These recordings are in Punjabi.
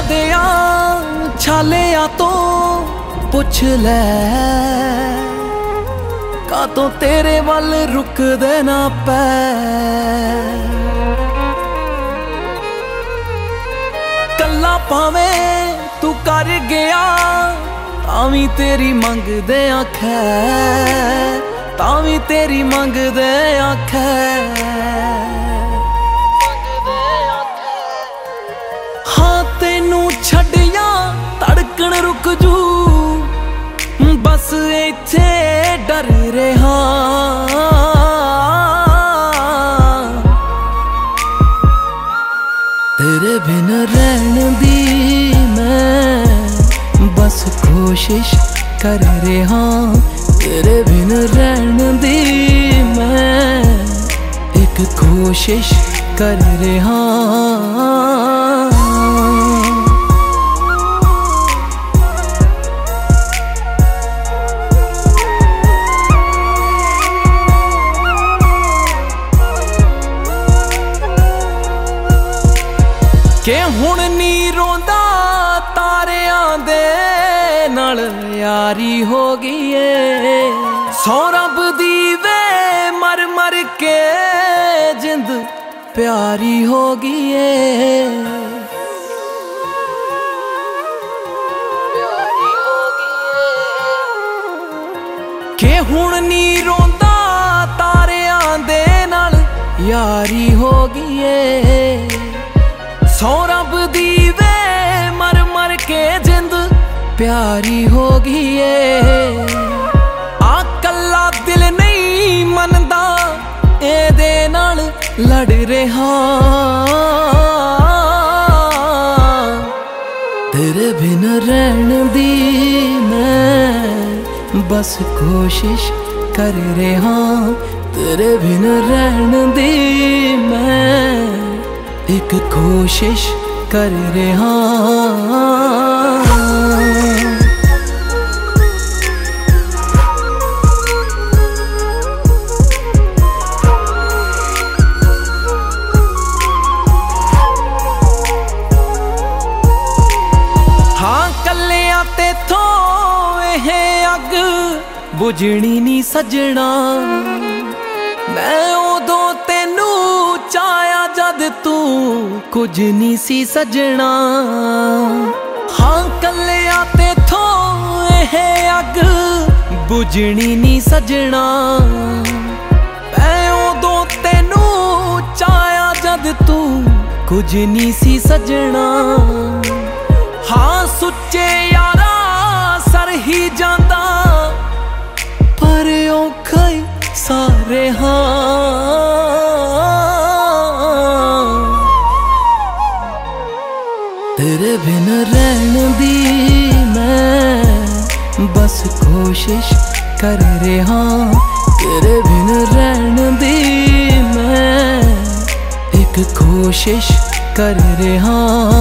ਦਿਆਂ ਛਾਲਿਆਂ ਤੋਂ ਪੁੱਛ ਲੈ, ਕਾਤੋਂ ਤੇਰੇ ਵੱਲ ਰੁਕਦੇ ਨਾ ਪੈ। ਕੱਲਾ ਭਾਵੇਂ ਤੂੰ ਕਰ ਗਿਆ ਤਾਂ ਵੀ ਤੇਰੀ ਮੰਗਦੇ ਆਖੈ, ਤਾਂ ਵੀ ਤੇਰੀ ਮੰਗਦੇ ਆਖੈ। ਹਾਂ ਤੈਨੂੰ ਛੱਡਿਆ ਧੜਕਣ ਰੁਕ ਜੂ, ਬਸ ਇੱਥੇ ਡਰ ਰਿਹਾ। ਤੇਰੇ ਬਿਨ ਰਹਿਣ ਦੀ ਮੈਂ ਬਸ ਕੋਸ਼ਿਸ਼ ਕਰ ਰਿਹਾ, ਤੇਰੇ ਬਿਨ ਰਹਿਣ ਦੀ ਮੈਂ ਇੱਕ ਕੋਸ਼ਿਸ਼ ਕਰ ਰਿਹਾ। ਕਿ ਹੁਣ ਨੀ ਰੋਂਦਾ ਤਾਰਿਆਂ ਦੇ ਨਾਲ ਯਾਰੀ ਹੋ ਗਈ ਏ, ਸੌ ਰੱਬ ਦੀ ਵੇ ਮਰ ਮਰ ਕੇ ਜਿੰਦ ਪਿਆਰੀ ਹੋ ਗਈ ਏ। ਕਿ ਹੁਣ ਨੀ ਰੋਂਦਾ ਤਾਰਿਆਂ ਦੇ ਨਾਲ ਯਾਰੀ ਹੋ ਗਈ ਏ, ਸੌ ਰੱਬ ਦੀ ਵੇ ਮਰ ਮਰ ਕੇ ਜਿੰਦ ਪਿਆਰੀ ਹੋ ਗਈ ਏ। ਆ ਕੱਲਾ ਦਿਲ ਨਹੀਂ ਮੰਨਦਾ ਇਹਦੇ ਨਾਲ ਲੜ ਰਿਹਾ, ਤੇਰੇ ਬਿਨ ਰਹਿਣ ਦੀ ਮੈਂ ਬਸ ਕੋਸ਼ਿਸ਼ ਕਰ ਰਿਹਾ, ਤੇਰੇ ਬਿਨ ਰਹਿਣ ਦੀ ਮੈਂ ਇੱਕ ਕੋਸ਼ਿਸ਼ ਕਰ ਰਿਹਾ। ਹਾਂ ਕੱਲਿਆਂ ਤੇਥੋਂ ਇਹ ਅੱਗ ਬੁਝਣੀ ਨੀ ਸੱਜਣਾ, ਮੈਂ ਉਦੋਂ ਤੈਨੂੰ ਚਾਹਿਆ ਜਦ ਤੂੰ ਕੁਝ ਨਹੀਂ ਸੀ ਸੱਜਣਾ। ਹਾਂ ਕੱਲਿਆਂ ਤੇਥੋਂ ਇਹ ਅੱਗ ਬੁਝਣੀ ਨਹੀਂ ਸੱਜਣਾ, ਮੈਂ ਉਦੋਂ ਤੈਨੂੰ ਚਾਹਿਆ ਜਦ ਤੂੰ ਕੁਝ ਨਹੀਂ ਸੀ ਸੱਜਣਾ। ਹਾਂ ਸੁੱਚੇ ਯਾਰਾ ਸਰ ਹੀ ਜਾਂਦਾ ਪਰ ਔਖਾ ਹੀ ਸਾਰੇ। ਹਾਂ ਤੇਰੇ ਬਿਨ ਰਹਿਣ ਦੀ ਮੈਂ ਬਸ ਕੋਸ਼ਿਸ਼ ਕਰ ਰਿਹਾ, ਤੇਰੇ ਬਿਨ ਰਹਿਣ ਦੀ ਮੈਂ ਇੱਕ ਕੋਸ਼ਿਸ਼ ਕਰ ਰਿਹਾ।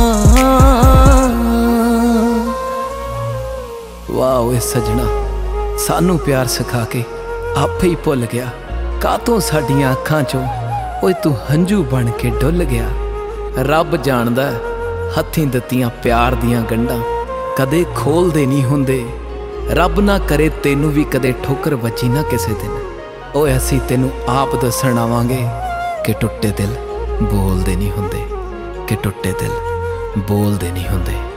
ਵਾਹ ਓਏ ਸਜਣਾ, ਸਾਨੂੰ ਪਿਆਰ ਸਿਖਾ ਕੇ ਆਪੇ ਹੀ ਭੁੱਲ ਗਿਆ, ਕਾਤੋਂ ਸਾਡੀਆਂ ਅੱਖਾਂ ਚੋਂ ਓਏ ਤੂੰ ਹੰਝੂ ਬਣ ਕੇ ਡੁੱਲ ਗਿਆ। ਰੱਬ ਜਾਣਦਾ ਹੱਥੀਂ ਦਿੱਤੀਆਂ ਪਿਆਰ ਦੀਆਂ ਗੰਢਾਂ ਕਦੇ ਖੋਲਦੇ ਨਹੀਂ ਹੁੰਦੇ, ਰੱਬ ਨਾ ਕਰੇ ਤੈਨੂੰ ਵੀ ਕਦੇ ਠੋਕਰ ਵੱਜੀ ਨਾ ਕਿਸੇ ਦਿਨ। ਓਏ ਅਸੀਂ ਤੈਨੂੰ ਆਪ ਦੱਸਣ ਆਵਾਂਗੇ ਕਿ ਟੁੱਟੇ ਦਿਲ ਬੋਲਦੇ ਨਹੀਂ ਹੁੰਦੇ, ਕਿ ਟੁੱਟੇ ਦਿਲ ਬੋਲਦੇ ਨਹੀਂ ਹੁੰਦੇ।